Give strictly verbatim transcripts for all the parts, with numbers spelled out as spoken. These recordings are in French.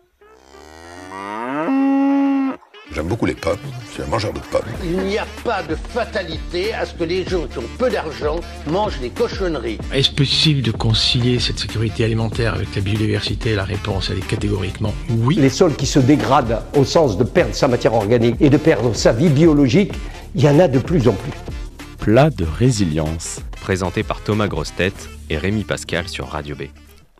J'aime beaucoup les pommes, je suis un mangeur de pommes. Il n'y a pas de fatalité à ce que les gens qui ont peu d'argent mangent des cochonneries. Est-ce possible de concilier cette sécurité alimentaire avec la biodiversité? La réponse, elle est catégoriquement oui. Les sols qui se dégradent au sens de perdre sa matière organique et de perdre sa vie biologique, il y en a de plus en plus. Plat de résilience, présenté par Thomas Grossetête et Rémi Pascal sur Radio B.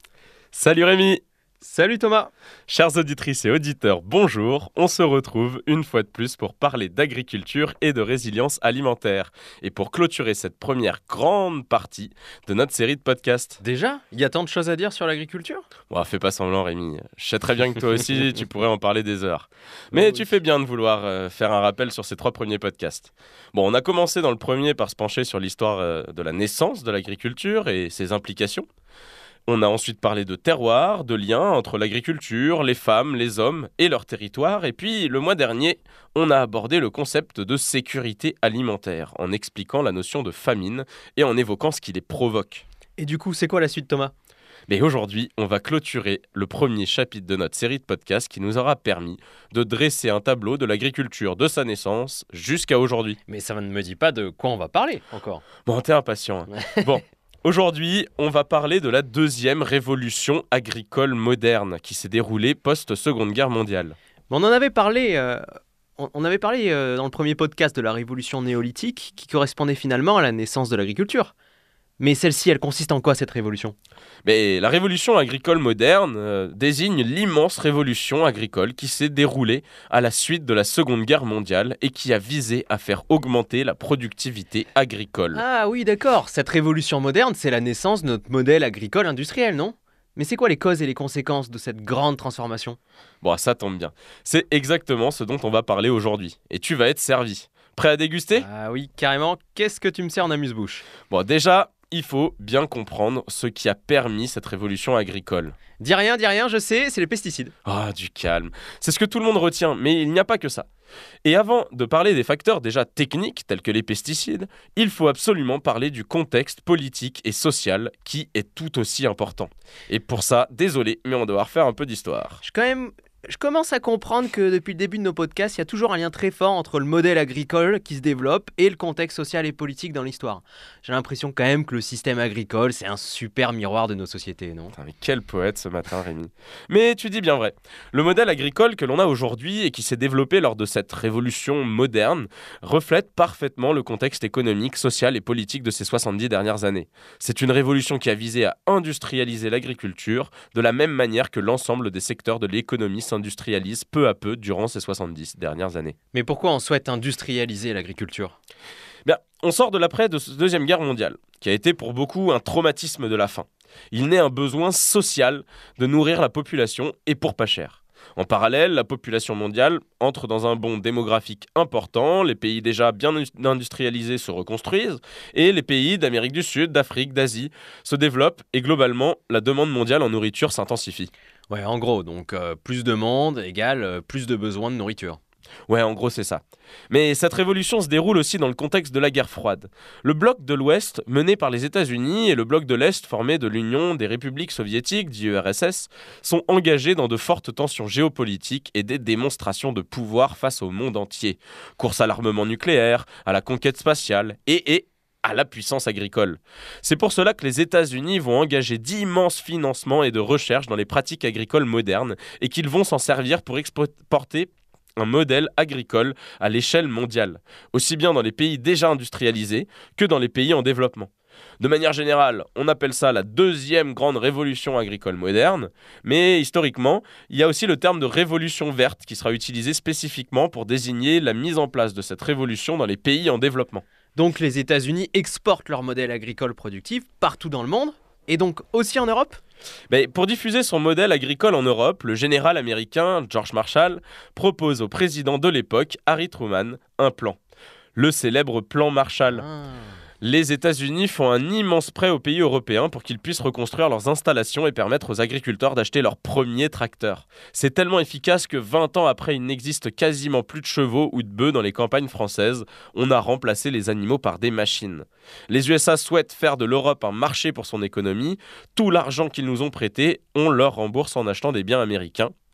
Salut Rémi! Salut Thomas! Chères auditrices et auditeurs, bonjour! On se retrouve une fois de plus pour parler d'agriculture et de résilience alimentaire. Et pour clôturer cette première grande partie de notre série de podcasts. Déjà? Il y a tant de choses à dire sur l'agriculture? Bon, fais pas semblant Rémi. Je sais très bien que toi aussi, tu pourrais en parler des heures. Mais oui. Tu fais bien de vouloir euh, faire un rappel sur ces trois premiers podcasts. Bon, on a commencé dans le premier par se pencher sur l'histoire euh, de la naissance de l'agriculture et ses implications. On a ensuite parlé de terroir, de liens entre l'agriculture, les femmes, les hommes et leur territoire. Et puis, le mois dernier, on a abordé le concept de sécurité alimentaire en expliquant la notion de famine et en évoquant ce qui les provoque. Et du coup, c'est quoi la suite, Thomas ? Mais aujourd'hui, on va clôturer le premier chapitre de notre série de podcasts qui nous aura permis de dresser un tableau de l'agriculture de sa naissance jusqu'à aujourd'hui. Mais ça ne me dit pas de quoi on va parler encore. Bon, t'es impatient. Hein. Bon. Aujourd'hui, on va parler de la deuxième révolution agricole moderne qui s'est déroulée post-Seconde Guerre mondiale. On en avait parlé, euh, on avait parlé euh, dans le premier podcast de la révolution néolithique qui correspondait finalement à la naissance de l'agriculture. Mais celle-ci, elle consiste en quoi cette révolution ? Mais la révolution agricole moderne euh, désigne l'immense révolution agricole qui s'est déroulée à la suite de la Seconde Guerre mondiale et qui a visé à faire augmenter la productivité agricole. Ah oui, d'accord. Cette révolution moderne, c'est la naissance de notre modèle agricole industriel, non ? Mais c'est quoi les causes et les conséquences de cette grande transformation ? Bon, ça tombe bien. C'est exactement ce dont on va parler aujourd'hui. Et tu vas être servi. Prêt à déguster ? Ah oui, carrément. Qu'est-ce que tu me sers en amuse-bouche ? Bon, déjà... il faut bien comprendre ce qui a permis cette révolution agricole. Dis rien, dis rien, je sais, c'est les pesticides. Ah, du calme. C'est ce que tout le monde retient, mais il n'y a pas que ça. Et avant de parler des facteurs déjà techniques, tels que les pesticides, il faut absolument parler du contexte politique et social qui est tout aussi important. Et pour ça, désolé, mais on va devoir faire un peu d'histoire. Je quand même... Je commence à comprendre que depuis le début de nos podcasts, il y a toujours un lien très fort entre le modèle agricole qui se développe et le contexte social et politique dans l'histoire. J'ai l'impression quand même que le système agricole, c'est un super miroir de nos sociétés, non ? Putain, mais quel poète ce matin, Rémi. Mais tu dis bien vrai. Le modèle agricole que l'on a aujourd'hui et qui s'est développé lors de cette révolution moderne reflète parfaitement le contexte économique, social et politique de ces soixante-dix dernières années. C'est une révolution qui a visé à industrialiser l'agriculture de la même manière que l'ensemble des secteurs de l'économie s'industrialise peu à peu durant ces soixante-dix dernières années. Mais pourquoi on souhaite industrialiser l'agriculture ? Bien, on sort de l'après de cette Deuxième Guerre mondiale, qui a été pour beaucoup un traumatisme de la faim. Il naît un besoin social de nourrir la population et pour pas cher. En parallèle, la population mondiale entre dans un bond démographique important, les pays déjà bien industrialisés se reconstruisent et les pays d'Amérique du Sud, d'Afrique, d'Asie se développent et globalement, la demande mondiale en nourriture s'intensifie. Ouais, en gros, donc euh, plus de monde égale euh, plus de besoins de nourriture. Ouais, en gros, c'est ça. Mais cette révolution se déroule aussi dans le contexte de la guerre froide. Le bloc de l'Ouest, mené par les États-Unis, et le bloc de l'Est, formé de l'Union des républiques soviétiques, dit U R S S, sont engagés dans de fortes tensions géopolitiques et des démonstrations de pouvoir face au monde entier. Course à l'armement nucléaire, à la conquête spatiale et... et à la puissance agricole. C'est pour cela que les États-Unis vont engager d'immenses financements et de recherche dans les pratiques agricoles modernes et qu'ils vont s'en servir pour exporter un modèle agricole à l'échelle mondiale, aussi bien dans les pays déjà industrialisés que dans les pays en développement. De manière générale, on appelle ça la deuxième grande révolution agricole moderne, mais historiquement, il y a aussi le terme de révolution verte qui sera utilisé spécifiquement pour désigner la mise en place de cette révolution dans les pays en développement. Donc les États-Unis exportent leur modèle agricole productif partout dans le monde, et donc aussi en Europe ? Mais pour diffuser son modèle agricole en Europe, le général américain George Marshall propose au président de l'époque, Harry Truman, un plan. Le célèbre plan Marshall. Ah. Les États-Unis font un immense prêt aux pays européens pour qu'ils puissent reconstruire leurs installations et permettre aux agriculteurs d'acheter leurs premiers tracteurs. C'est tellement efficace que vingt ans après, il n'existe quasiment plus de chevaux ou de bœufs dans les campagnes françaises. On a remplacé les animaux par des machines. Les U S A souhaitent faire de l'Europe un marché pour son économie. Tout l'argent qu'ils nous ont prêté, on leur rembourse en achetant des biens américains.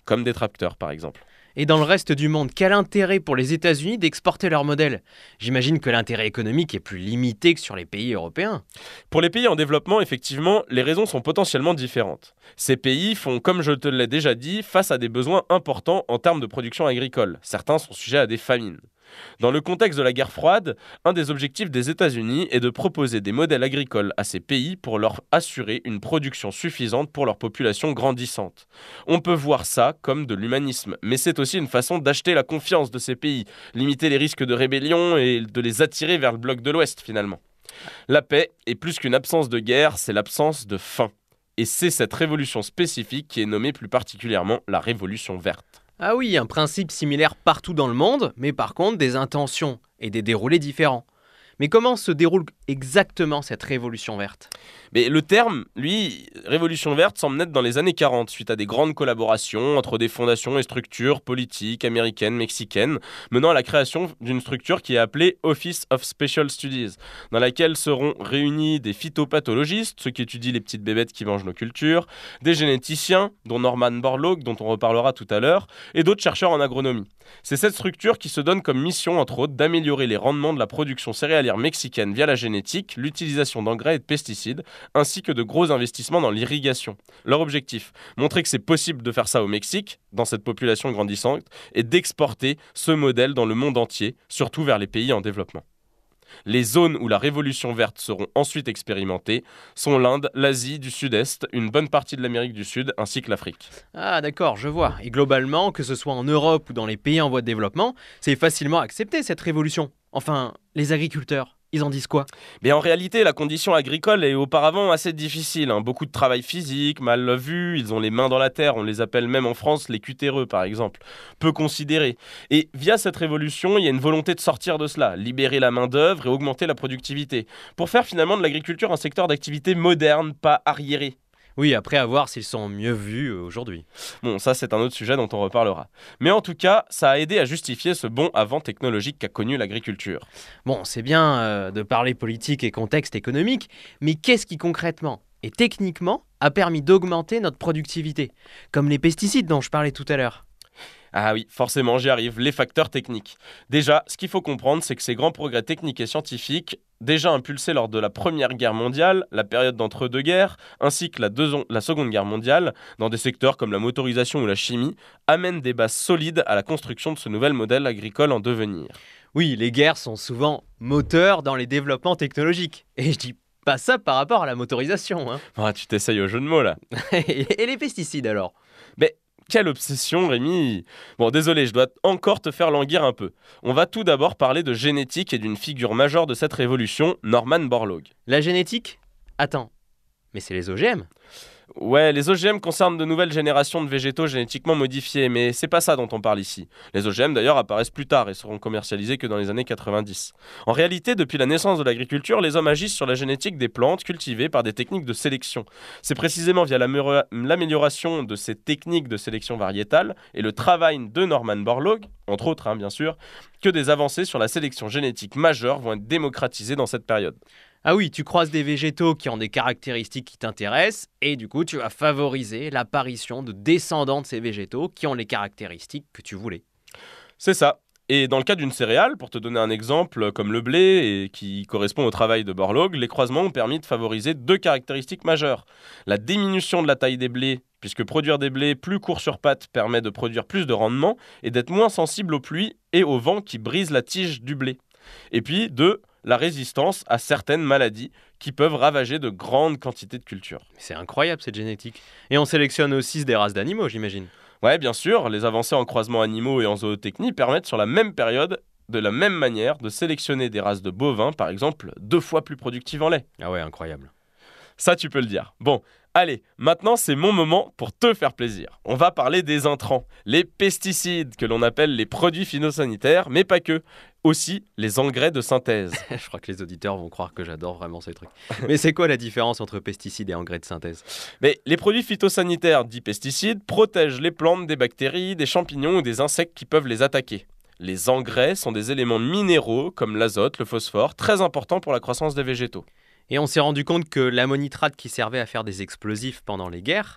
comme des tracteurs par exemple. Et dans le reste du monde, quel intérêt pour les États-Unis d'exporter leur modèle? J'imagine que l'intérêt économique est plus limité que sur les pays européens. Pour les pays en développement, effectivement, les raisons sont potentiellement différentes. Ces pays font, comme je te l'ai déjà dit, face à des besoins importants en termes de production agricole. Certains sont sujets à des famines. Dans le contexte de la guerre froide, un des objectifs des États-Unis est de proposer des modèles agricoles à ces pays pour leur assurer une production suffisante pour leur population grandissante. On peut voir ça comme de l'humanisme, mais c'est aussi une façon d'acheter la confiance de ces pays, limiter les risques de rébellion et de les attirer vers le bloc de l'Ouest finalement. La paix est plus qu'une absence de guerre, c'est l'absence de faim. Et c'est cette révolution spécifique qui est nommée plus particulièrement la révolution verte. Ah oui, un principe similaire partout dans le monde, mais par contre des intentions et des déroulés différents. Mais comment se déroule exactement cette révolution verte? Mais le terme, lui, révolution verte, semble naître dans les années quarante, suite à des grandes collaborations entre des fondations et structures politiques américaines, mexicaines, menant à la création d'une structure qui est appelée Office of Special Studies, dans laquelle seront réunis des phytopathologistes, ceux qui étudient les petites bébêtes qui mangent nos cultures, des généticiens, dont Norman Borlaug, dont on reparlera tout à l'heure, et d'autres chercheurs en agronomie. C'est cette structure qui se donne comme mission, entre autres, d'améliorer les rendements de la production céréalière mexicaine via la génétique, l'utilisation d'engrais et de pesticides, ainsi que de gros investissements dans l'irrigation. Leur objectif, montrer que c'est possible de faire ça au Mexique, dans cette population grandissante, et d'exporter ce modèle dans le monde entier, surtout vers les pays en développement. Les zones où la révolution verte seront ensuite expérimentées sont l'Inde, l'Asie du Sud-Est, une bonne partie de l'Amérique du Sud, ainsi que l'Afrique. Ah d'accord, je vois. Et globalement, que ce soit en Europe ou dans les pays en voie de développement, c'est facilement accepté cette révolution. Enfin, les agriculteurs, ils en disent quoi? Mais en réalité, la condition agricole est auparavant assez difficile. Hein. Beaucoup de travail physique, mal vu, ils ont les mains dans la terre, on les appelle même en France les cutéreux par exemple. Peu considérés. Et via cette révolution, il y a une volonté de sortir de cela, libérer la main-d'œuvre et augmenter la productivité. Pour faire finalement de l'agriculture un secteur d'activité moderne, pas arriéré. Oui, après à voir s'ils sont mieux vus euh, aujourd'hui. Bon, ça c'est un autre sujet dont on reparlera. Mais en tout cas, ça a aidé à justifier ce bond avant technologique qu'a connu l'agriculture. Bon, c'est bien euh, de parler politique et contexte économique, mais qu'est-ce qui concrètement et techniquement a permis d'augmenter notre productivité? Comme les pesticides dont je parlais tout à l'heure. Ah oui, forcément, j'y arrive, les facteurs techniques. Déjà, ce qu'il faut comprendre, c'est que ces grands progrès techniques et scientifiques, déjà impulsés lors de la Première Guerre mondiale, la période d'entre-deux-guerres, ainsi que la, deuxi- la Seconde Guerre mondiale, dans des secteurs comme la motorisation ou la chimie, amènent des bases solides à la construction de ce nouvel modèle agricole en devenir. Oui, les guerres sont souvent moteurs dans les développements technologiques. Et je dis pas ça par rapport à la motorisation. Hein. Ah, tu t'essayes au jeu de mots, là. Et les pesticides alors? Mais quelle obsession, Rémi! Bon, désolé, je dois encore te faire languir un peu. On va tout d'abord parler de génétique et d'une figure majeure de cette révolution, Norman Borlaug. La génétique? Attends, mais c'est les O G M? Ouais, les O G M concernent de nouvelles générations de végétaux génétiquement modifiés, mais c'est pas ça dont on parle ici. Les O G M d'ailleurs apparaissent plus tard et seront commercialisés que dans les années quatre-vingt-dix. En réalité, depuis la naissance de l'agriculture, les hommes agissent sur la génétique des plantes cultivées par des techniques de sélection. C'est précisément via l'amélioration de ces techniques de sélection variétale et le travail de Norman Borlaug, entre autres hein, bien sûr, que des avancées sur la sélection génétique majeure vont être démocratisées dans cette période. Ah oui, tu croises des végétaux qui ont des caractéristiques qui t'intéressent et du coup tu vas favoriser l'apparition de descendants de ces végétaux qui ont les caractéristiques que tu voulais. C'est ça. Et dans le cas d'une céréale, pour te donner un exemple comme le blé et qui correspond au travail de Borlaug, les croisements ont permis de favoriser deux caractéristiques majeures. La diminution de la taille des blés, puisque produire des blés plus courts sur pattes permet de produire plus de rendement et d'être moins sensible aux pluies et au vent qui brisent la tige du blé. Et puis, deux, la résistance à certaines maladies qui peuvent ravager de grandes quantités de cultures. C'est incroyable cette génétique. Et on sélectionne aussi des races d'animaux, j'imagine. Ouais, bien sûr, les avancées en croisement animaux et en zootechnie permettent sur la même période, de la même manière, de sélectionner des races de bovins, par exemple, deux fois plus productives en lait. Ah ouais, incroyable. Ça, tu peux le dire. Bon, allez, maintenant c'est mon moment pour te faire plaisir. On va parler des intrants, les pesticides, que l'on appelle les produits phytosanitaires, mais pas que. Aussi les engrais de synthèse. Je crois que les auditeurs vont croire que j'adore vraiment ces trucs. Mais c'est quoi la différence entre pesticides et engrais de synthèse? Mais les produits phytosanitaires dits pesticides protègent les plantes des bactéries, des champignons ou des insectes qui peuvent les attaquer. Les engrais sont des éléments minéraux comme l'azote, le phosphore, très importants pour la croissance des végétaux. Et on s'est rendu compte que l'ammonitrate qui servait à faire des explosifs pendant les guerres,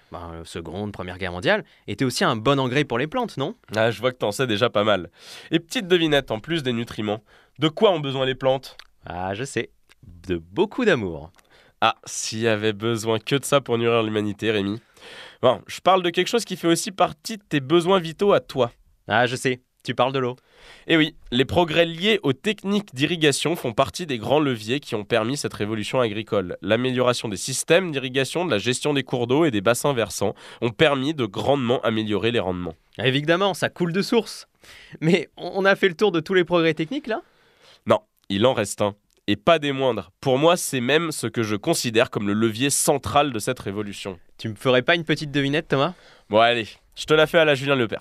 ben, euh, Seconde, Première Guerre mondiale, était aussi un bon engrais pour les plantes, non? Ah, je vois que t'en sais déjà pas mal. Et petite devinette, en plus des nutriments, de quoi ont besoin les plantes? Ah, je sais. De beaucoup d'amour. Ah, s'il y avait besoin que de ça pour nourrir l'humanité, Rémi. Bon, je parle de quelque chose qui fait aussi partie de tes besoins vitaux à toi. Ah, je sais. Tu parles de l'eau. Et oui, les progrès liés aux techniques d'irrigation font partie des grands leviers qui ont permis cette révolution agricole. L'amélioration des systèmes d'irrigation, de la gestion des cours d'eau et des bassins versants ont permis de grandement améliorer les rendements. Évidemment, ça coule de source. Mais on a fait le tour de tous les progrès techniques, là? Non, il en reste un. Et pas des moindres. Pour moi, c'est même ce que je considère comme le levier central de cette révolution. Tu me ferais pas une petite devinette, Thomas? Bon allez, je te la fais à la Julien Lepers.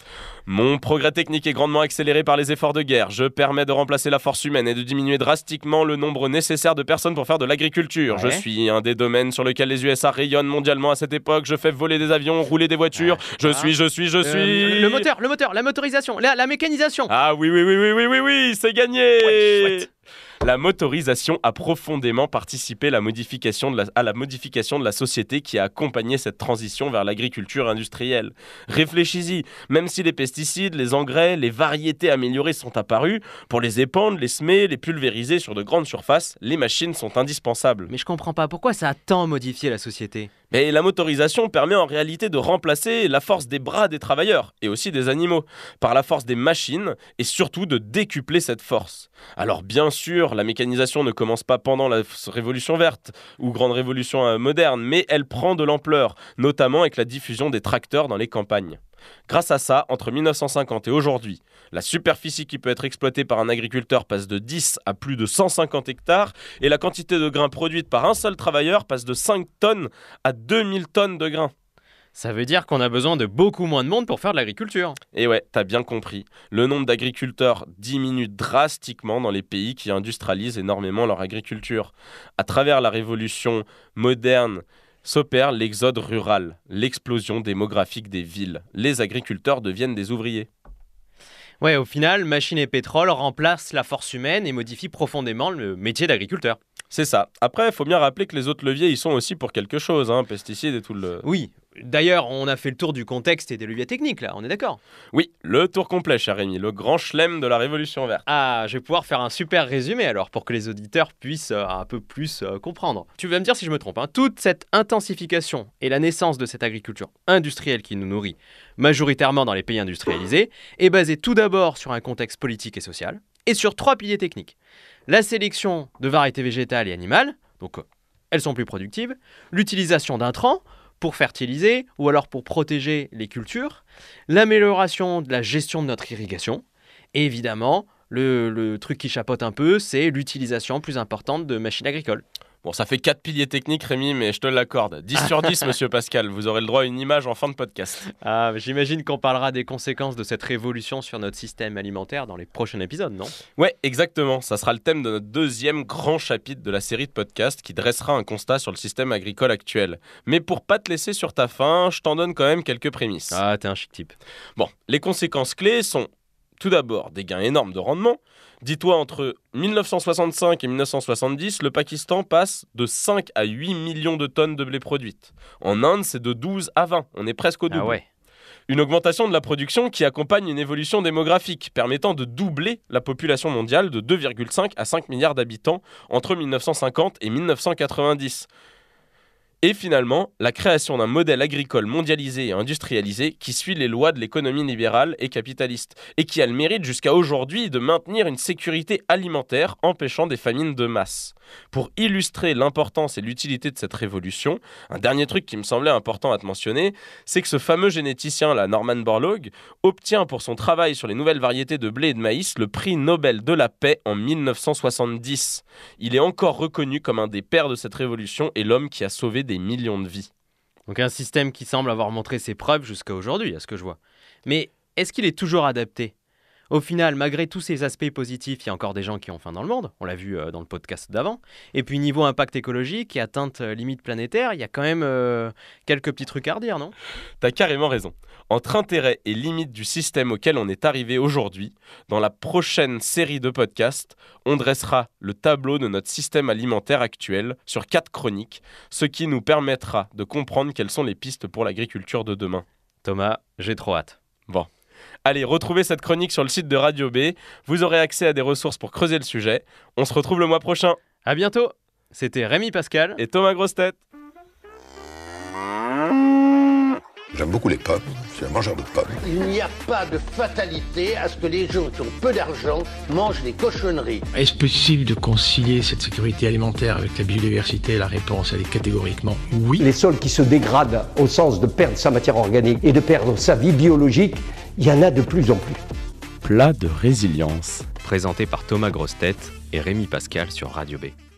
Mon progrès technique est grandement accéléré par les efforts de guerre. Je permets de remplacer la force humaine et de diminuer drastiquement le nombre nécessaire de personnes pour faire de l'agriculture. Ouais. Je suis un des domaines sur lesquels les U S A rayonnent mondialement à cette époque. Je fais voler des avions, rouler des voitures. Ah, je ah. suis, je suis, je Euh, suis... le moteur, le moteur, la motorisation, la, la mécanisation. Ah oui, oui, oui, oui, oui, oui, oui, c'est gagné. Ouais, chouette. La motorisation a profondément participé la modification de la- à la modification de la société qui a accompagné cette transition vers l'agriculture industrielle. Réfléchis-y, même si les pesticides, les engrais, les variétés améliorées sont apparus, pour les épandre, les semer, les pulvériser sur de grandes surfaces, les machines sont indispensables. Mais je comprends pas, pourquoi ça a tant modifié la société? Mais la motorisation permet en réalité de remplacer la force des bras des travailleurs, et aussi des animaux, par la force des machines, et surtout de décupler cette force. Alors bien sûr, la mécanisation ne commence pas pendant la f- révolution verte, ou grande révolution euh, moderne, mais elle prend de l'ampleur, notamment avec la diffusion des tracteurs dans les campagnes. Grâce à ça, entre mille neuf cent cinquante et aujourd'hui, la superficie qui peut être exploitée par un agriculteur passe de dix à plus de cent cinquante hectares et la quantité de grains produite par un seul travailleur passe de cinq tonnes à deux mille tonnes de grains. Ça veut dire qu'on a besoin de beaucoup moins de monde pour faire de l'agriculture. Et ouais, t'as bien compris. Le nombre d'agriculteurs diminue drastiquement dans les pays qui industrialisent énormément leur agriculture. À travers la révolution moderne, s'opère l'exode rural, l'explosion démographique des villes. Les agriculteurs deviennent des ouvriers. Ouais, au final, machine et pétrole remplacent la force humaine et modifient profondément le métier d'agriculteur. C'est ça. Après, il faut bien rappeler que les autres leviers, ils sont aussi pour quelque chose, hein, pesticides et tout le... Oui, d'ailleurs, on a fait le tour du contexte et des leviers techniques, là, on est d'accord? Oui, le tour complet, cher Rémi, le grand chelem de la Révolution verte. Ah, je vais pouvoir faire un super résumé alors, pour que les auditeurs puissent euh, un peu plus euh, comprendre. Tu vas me dire si je me trompe, hein. Toute cette intensification et la naissance de cette agriculture industrielle qui nous nourrit, majoritairement dans les pays industrialisés, est basée tout d'abord sur un contexte politique et social, et sur trois piliers techniques. La sélection de variétés végétales et animales, donc euh, elles sont plus productives, l'utilisation d'intrants pour fertiliser ou alors pour protéger les cultures, l'amélioration de la gestion de notre irrigation, et évidemment, le, le truc qui chapeaute un peu, c'est l'utilisation plus importante de machines agricoles. Bon, ça fait quatre piliers techniques, Rémi, mais je te l'accorde. dix sur dix, monsieur Pascal, vous aurez le droit à une image en fin de podcast. Ah, mais j'imagine qu'on parlera des conséquences de cette révolution sur notre système alimentaire dans les prochains épisodes, non? Ouais, exactement. Ça sera le thème de notre deuxième grand chapitre de la série de podcasts qui dressera un constat sur le système agricole actuel. Mais pour pas te laisser sur ta faim, je t'en donne quand même quelques prémices. Ah, t'es un chic type. Bon, les conséquences clés sont tout d'abord des gains énormes de rendement. Dis-toi, entre mille neuf cent soixante-cinq et mille neuf cent soixante-dix, le Pakistan passe de cinq à huit millions de tonnes de blé produites. En Inde, c'est de douze à vingt. On est presque au double. Ah ouais. Une augmentation de la production qui accompagne une évolution démographique permettant de doubler la population mondiale de deux virgule cinq à cinq milliards d'habitants entre mille neuf cent cinquante et mille neuf cent quatre-vingt-dix. Et finalement, la création d'un modèle agricole mondialisé et industrialisé qui suit les lois de l'économie libérale et capitaliste et qui a le mérite jusqu'à aujourd'hui de maintenir une sécurité alimentaire empêchant des famines de masse. Pour illustrer l'importance et l'utilité de cette révolution, un dernier truc qui me semblait important à te mentionner, c'est que ce fameux généticien, là, Norman Borlaug, obtient pour son travail sur les nouvelles variétés de blé et de maïs le prix Nobel de la paix en mille neuf cent soixante-dix. Il est encore reconnu comme un des pères de cette révolution et l'homme qui a sauvé des millions de vies. Donc un système qui semble avoir montré ses preuves jusqu'à aujourd'hui, à ce que je vois. Mais est-ce qu'il est toujours adapté ? Au final, malgré tous ces aspects positifs, il y a encore des gens qui ont faim dans le monde, on l'a vu euh, dans le podcast d'avant. Et puis niveau impact écologique et atteinte euh, limite planétaire, il y a quand même euh, quelques petits trucs à redire, non ? T'as carrément raison. Entre intérêt et limite du système auquel on est arrivé aujourd'hui, dans la prochaine série de podcasts, on dressera le tableau de notre système alimentaire actuel sur quatre chroniques, ce qui nous permettra de comprendre quelles sont les pistes pour l'agriculture de demain. Thomas, j'ai trop hâte. Bon. Allez, retrouvez cette chronique sur le site de Radio B. Vous aurez accès à des ressources pour creuser le sujet. On se retrouve le mois prochain. À bientôt. C'était Rémi Pascal et Thomas Grossetête. J'aime beaucoup les pommes. Je suis un mangeur de pommes. Il n'y a pas de fatalité à ce que les gens qui ont peu d'argent mangent des cochonneries. Est-ce possible de concilier cette sécurité alimentaire avec la biodiversité ? La réponse, elle est catégoriquement oui. Les sols qui se dégradent au sens de perdre sa matière organique et de perdre sa vie biologique, il y en a de plus en plus. Plat de résilience. Présenté par Thomas Grossetête et Rémi Pascal sur Radio B.